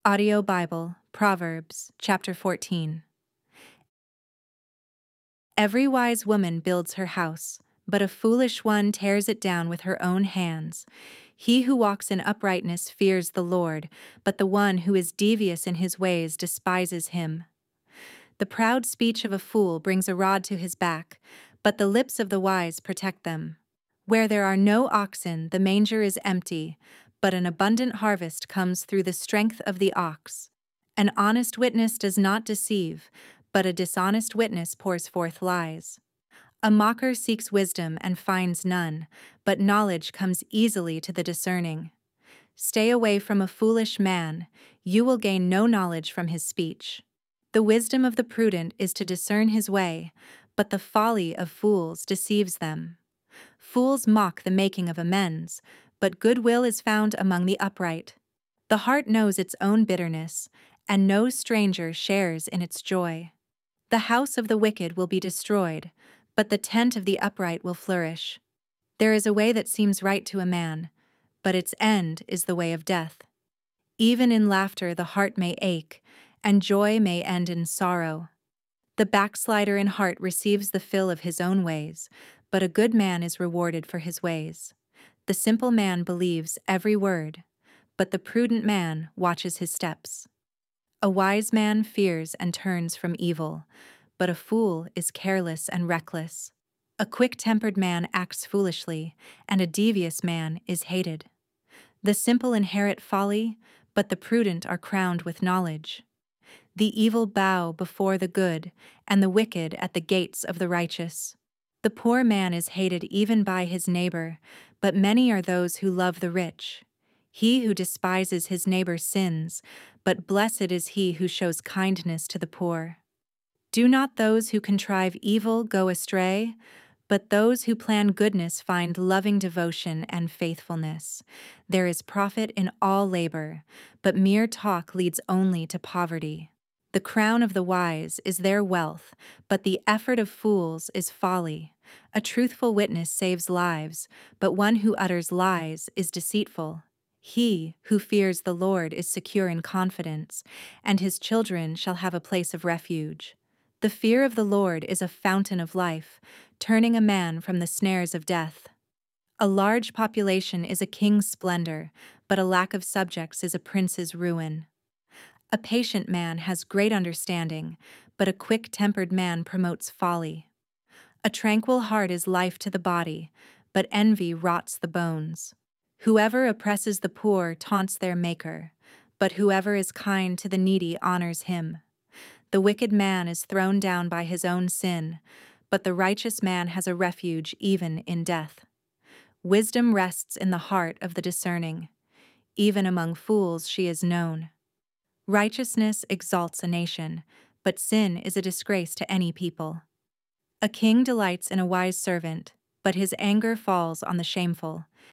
Audio Bible, Proverbs, chapter 14. Every wise woman builds her house, but a foolish one tears it down with her own hands. He who walks in uprightness fears the Lord, but the one who is devious in his ways despises him. The proud speech of a fool brings a rod to his back, but the lips of the wise protect them. Where there are no oxen, the manger is empty, but an abundant harvest comes through the strength of the ox. An honest witness does not deceive, but a dishonest witness pours forth lies. A mocker seeks wisdom and finds none, but knowledge comes easily to the discerning. Stay away from a foolish man, you will gain no knowledge from his speech. The wisdom of the prudent is to discern his way, but the folly of fools deceives them. Fools mock the making of amends, but goodwill is found among the upright. The heart knows its own bitterness, and no stranger shares in its joy. The house of the wicked will be destroyed, but the tent of the upright will flourish. There is a way that seems right to a man, but its end is the way of death. Even in laughter the heart may ache, and joy may end in sorrow. The backslider in heart receives the fill of his own ways, but a good man is rewarded for his ways. The simple man believes every word, but the prudent man watches his steps. A wise man fears and turns from evil, but a fool is careless and reckless. A quick-tempered man acts foolishly, and a devious man is hated. The simple inherit folly, but the prudent are crowned with knowledge. The evil bow before the good, and the wicked at the gates of the righteous. The poor man is hated even by his neighbor, but many are those who love the rich. He who despises his neighbor sins, but blessed is he who shows kindness to the poor. Do not those who contrive evil go astray, but those who plan goodness find loving devotion and faithfulness. There is profit in all labor, but mere talk leads only to poverty. The crown of the wise is their wealth, but the effort of fools is folly. A truthful witness saves lives, but one who utters lies is deceitful. He who fears the Lord is secure in confidence, and his children shall have a place of refuge. The fear of the Lord is a fountain of life, turning a man from the snares of death. A large population is a king's splendor, but a lack of subjects is a prince's ruin. A patient man has great understanding, but a quick-tempered man promotes folly. A tranquil heart is life to the body, but envy rots the bones. Whoever oppresses the poor taunts their maker, but whoever is kind to the needy honors him. The wicked man is thrown down by his own sin, but the righteous man has a refuge even in death. Wisdom rests in the heart of the discerning. Even among fools she is known. Righteousness exalts a nation, but sin is a disgrace to any people. A king delights in a wise servant, but his anger falls on the shameful.